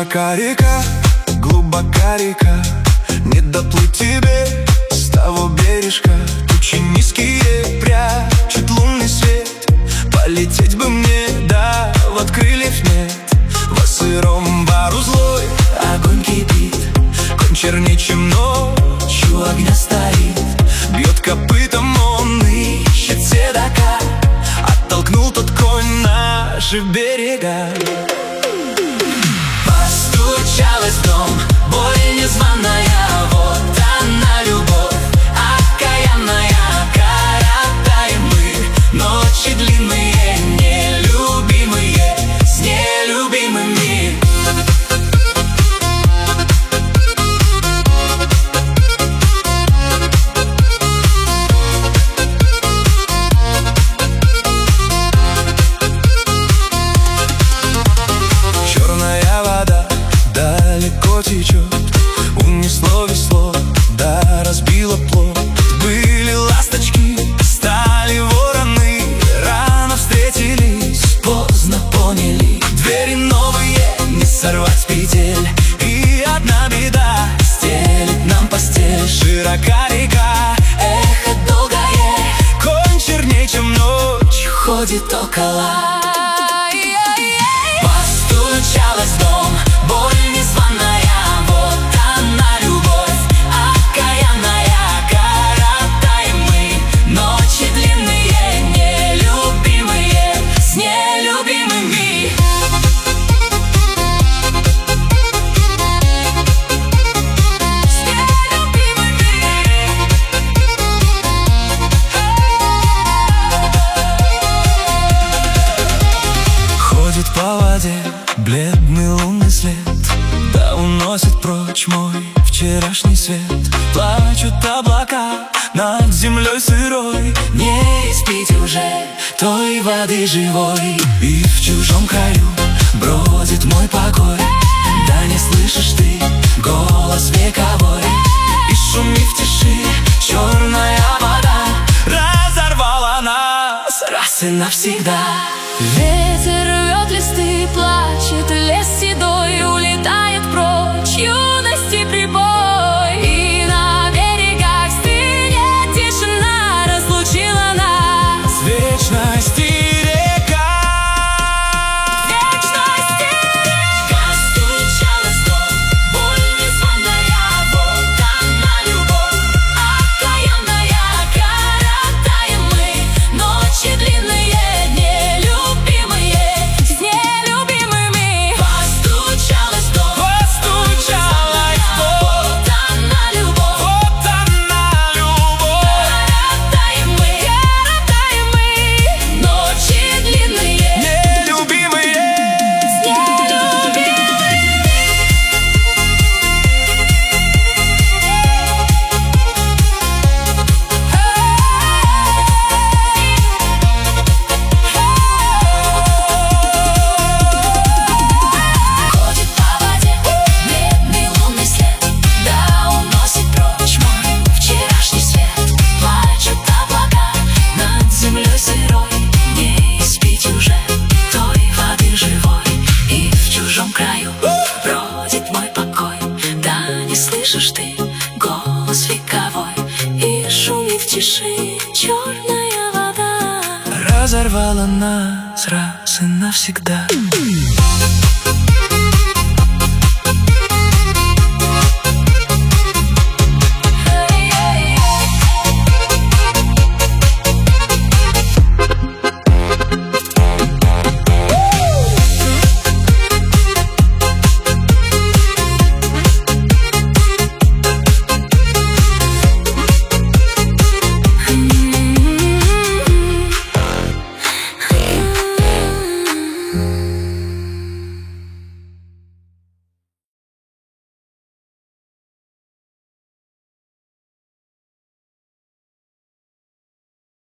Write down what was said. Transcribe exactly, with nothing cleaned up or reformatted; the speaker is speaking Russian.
Широка река, глубока река, не доплыть тебе с того бережка. Тучи низкие прячут лунный свет, полететь бы мне, да вот крыльев нет. Во сыром бару злой огонь кипит, конь черней, чем ночью огня стоит. Бьет копытом, он ищет седока, оттолкнул тот конь наши берега. Постучалась в дом боль незваная, вот она любовь окаянная. Коротаем мы ночи длинные, нелюбимые с нелюбимыми. Черная вода далеко течет, унесло весло, да разбило плот. Были ласточки, стали вороны, рано встретились, поздно поняли. Двери новые не сорвать с петель, и одна беда стелит нам постель. Широка река, эхо долгое, конь черней, чем ночь, ходит около. Постучалась в дом боль незваная, вот она любовь окаянная. Коротаем мы ночи длинные, нелюбимые с нелюбимыми. С нелюбимыми. Ходит по воде бледный лунный след, да уносит прочь мой вчерашний свет. Плачут облака над землей сырой, не испить уже той воды живой. И в чужом краю бродит мой покой, да не слышишь ты голос вековой. И шумит в тиши черная вода, разорвала нас раз и навсегда. Ветер рвет листы, плачет лес седой, улетает прочь юности прибой. И на берегах стынет тишина, разлучила нас Вечности река. вечности река. Стучалась в дом боль незваная, вот она любовь окаянная. Коротаем мы ночи длинные, слышишь ты голос вековой, и шумит в тиши черная вода, разорвала нас раз и навсегда.